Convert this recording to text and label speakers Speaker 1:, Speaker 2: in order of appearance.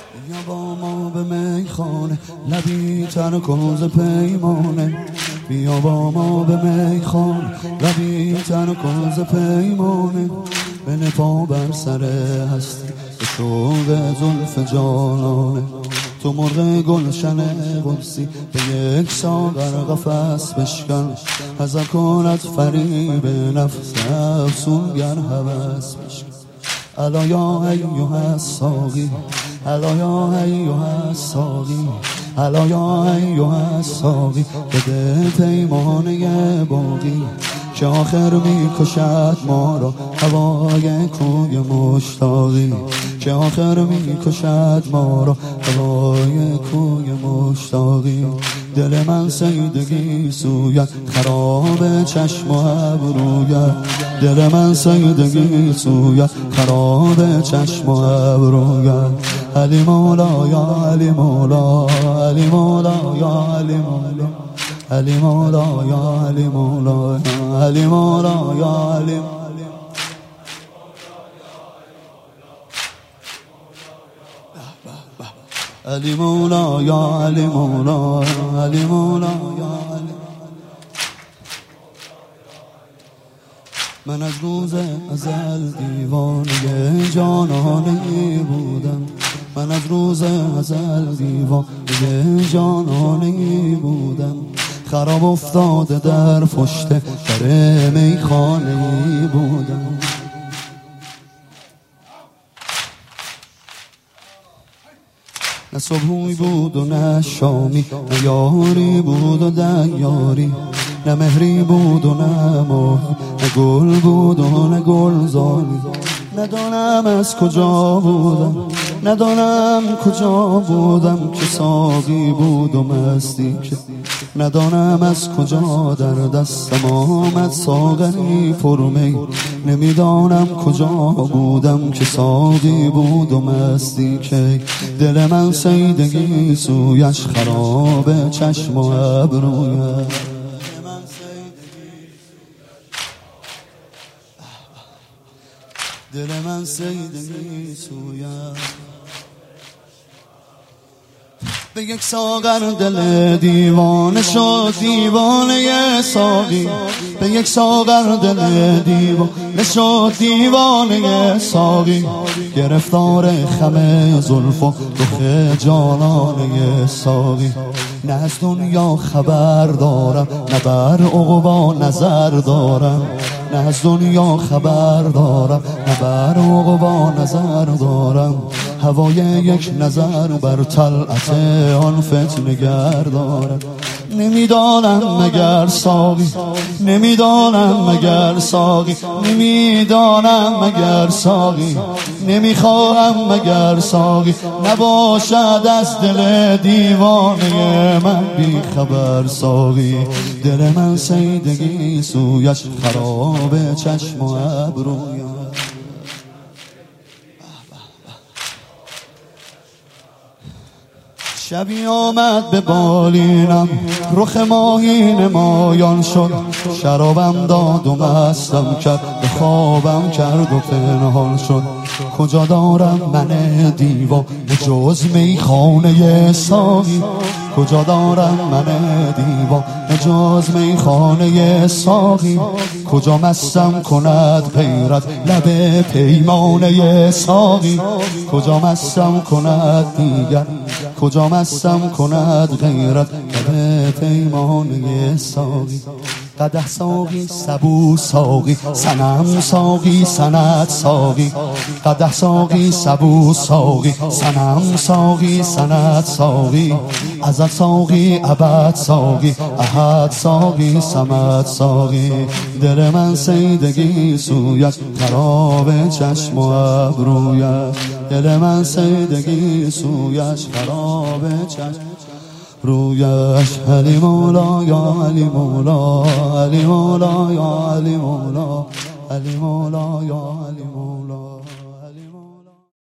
Speaker 1: یا با ما به میخانه لبی تر کن ز پیمانه، بیا با ما به میخانه لبی تر کن ز پیمانه، بنه پا بر سر هستی به شوق زلف جانانه، تو مرغ گلشن قدسی به یک ساغر قفس بشکن، حذر کند فریب نفس افسونگر هوس بشکن. الا یا ایها الساقی، الا یا ایها الساقی، الا یا ایها الساقی، بده پیمانه باقی که آخر میکشد ما را هوای کوی مشتاقی، که آخر میکشد ما را هوای کوی مشتاقی. دل من صیدگی سویت خراب چشم و ابرویت، دل من صیدگی سویت خراب چشم و ابرویت. علی مولا یا علی مولا، علی مولا یا علی مولا، علی مولا یا علی مولا، علی مولا یا علی مولا. علی مولا یا علی مولا، علی مولا یا علی. من از روز ازل دیوانه جانانه بودم، من از روز ازل دیوانه جانانه بودم، خراب افتاده در پشت در میخانه بودم. نه صبحوی بود و نه شامی، نه یاری بود و دیاری، نه مهری بود و نه ماهی، نه گل بود و نه گلزاری. ندانم از کجا بودم، ندانم کجا بودم که ساقی بود و مستی که، ندانم از کجا در دستم آمد ساغری پرمی، نمیدانم کجا بودم که ساقی بود و مستی که. دل من صیدگی سویش خراب چشم و ابرویش، دل من صیدگی سویش. به یک ساغر دل دیوانه شد دیوانه ساقی، به یک ساغر دل دیوانه شد دیوانه ساقی، گرفتار خم زلف و رخ جانانه ساقی. نه از دنیا خبر دارم، نه بر عقبا نظر دارم، نه از دنیا خبر دارم، نه بر عقبا نظر دارم. هوای یک نظر بر طلعت آن فتنه گر دارم. نمیدانم مگر ساقی، نمیدانم مگر ساقی، نمیدانم مگر ساقی، نمیخواهم مگر ساقی نباشد از دل دیوانه من بی خبر ساقی. دل من صیدگی سویش خراب چشم و ابرویم. شبی آمد به بالینم رخ ماهی نمایان شد، شرابم داد و مستم کرد به خوابم کرد و پنهان شد. کجا دارم من دیوانه جز میخانه ساقی، کجا دارم من دیوانه جز میخانه ساقی. کجا مستم کند غیرت لب پیمانه ساقی، کجا مستم کند دیگر، کجا مستم کند غیرت لب پیمانه ساقی. قدح ساقی سبو ساقی صنم ساقی سند ساقی، قدح ساقی سبو ساقی صنم ساقی سند ساقی. ازل ساقی ابد ساقی احد ساقی صمد ساقی. دل من صیدگی سویش خراب چشم و ابرویش، دل من صیدگی سویش خراب چشم رویش. علی مولا یا علی مولا، علی مولا یا علی مولا، علی مولا یا علی مولا.